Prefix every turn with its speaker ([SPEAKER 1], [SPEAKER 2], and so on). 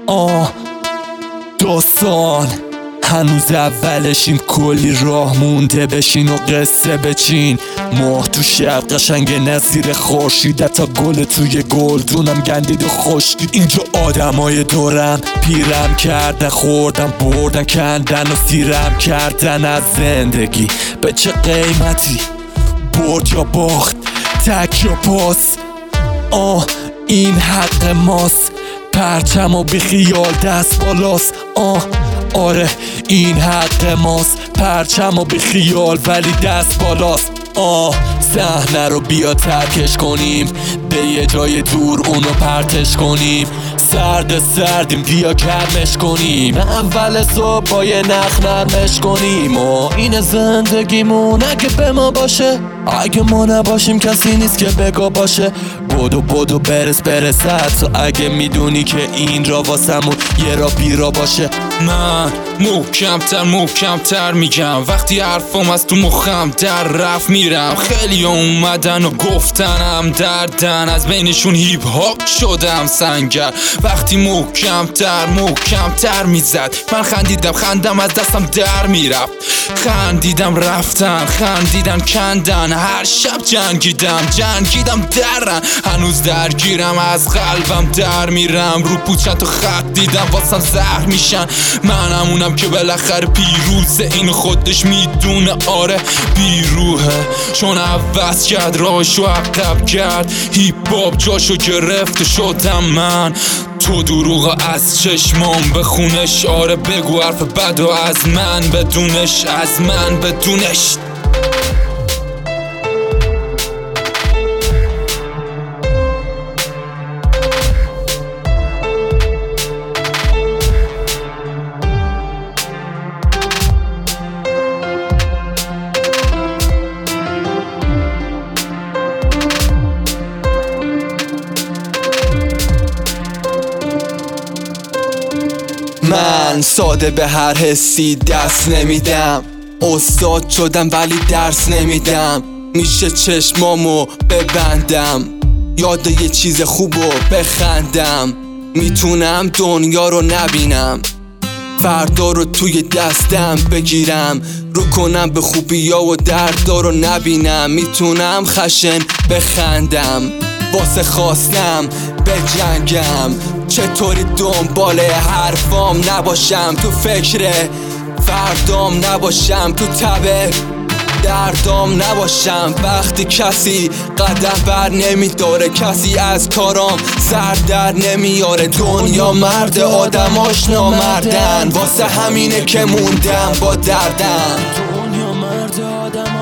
[SPEAKER 1] داستان هنوز اولشیم، کلی راه مونده بشین و قصه بچین. ماه تو شب قشنگ نظیر خورشید، تا گل توی گلدونم گندید و خشکید. اینجا آدمای دورم پیرم کردن، خوردن بردن کندن و سیرم کردن از زندگی. به چه قیمتی؟ برد یا باخت، تک یا پاس. این حق ماست، پرچم و بیخیال دست بالاست. آره این حق ماست، پرچم و بیخیال ولی دست بالاست. صحنه رو بیا ترکش کنیم، به یه جای دور اونو پرتش کنیم. سردیم بیا گرمش کنیم، اول صبح با یه نخ نرمش کنیم. این زندگیمون اگه به ما باشه، اگه ما نباشیم کسی نیست که بگا باشه. بدو برس تو اگه میدونی که این را واسمون یه را بیرا باشه.
[SPEAKER 2] من محکمتر میگم، وقتی حرفم از تو مخم در رفت میرم. خیلی اومدن و گفتنم دردن، از بینشون هیپ هاپ شدم سنگر. وقتی محکمتر میزد، من خندیدم، خندم از دستم در میرفت. خندیدم رفتن، خندیدم کندن، هر شب جنگیدم درن. هنوز درگیرم، از قلبم در میرم. رو پوچت و خط دیدم واسم زهر میشن. من همونم که بالاخره پیروزه، این خودش میدونه آره بیروحه. چون عوض کرد راهشو عقب کرد، هیپ هاپ جاشو گرفت شدم من. تو دروغ از چشمام بخونش، آره بگو حرف بدو از من بدونش، از من بدونش.
[SPEAKER 1] من ساده به هر حسی دست نمیدم، استاد شدم ولی درس نمیدم. میشه چشمامو ببندم، یاد یه چیز خوبو بخندم. میتونم دنیا رو نبینم، فردا رو توی دستم بگیرم. رو کنم به خوبیا و دردا رو نبینم. میتونم خشن بخندم، واسه خواستم بجنگم. چطوری دنبال حرفام نباشم، تو فکر فردام نباشم، تو تب دردام نباشم. وقتی کسی قدم بر نمیداره، کسی از کارام سر در نمیاره. دنیا مرد آدماش نامردن، واسه همینه که موندم با دردم. دنیا مرد آدم